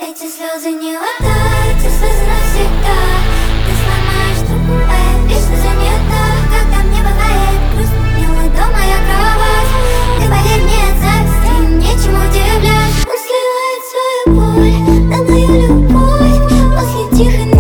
Эти слезы не вода, эти слезы навсегда. Ты сломаешь другое, вечно заметно. Когда мне бывает грустно, милый дом, моя кровать. Ты поверь, нет зависти, нечему удивлять. Он сливает свою боль на мою любовь после тихой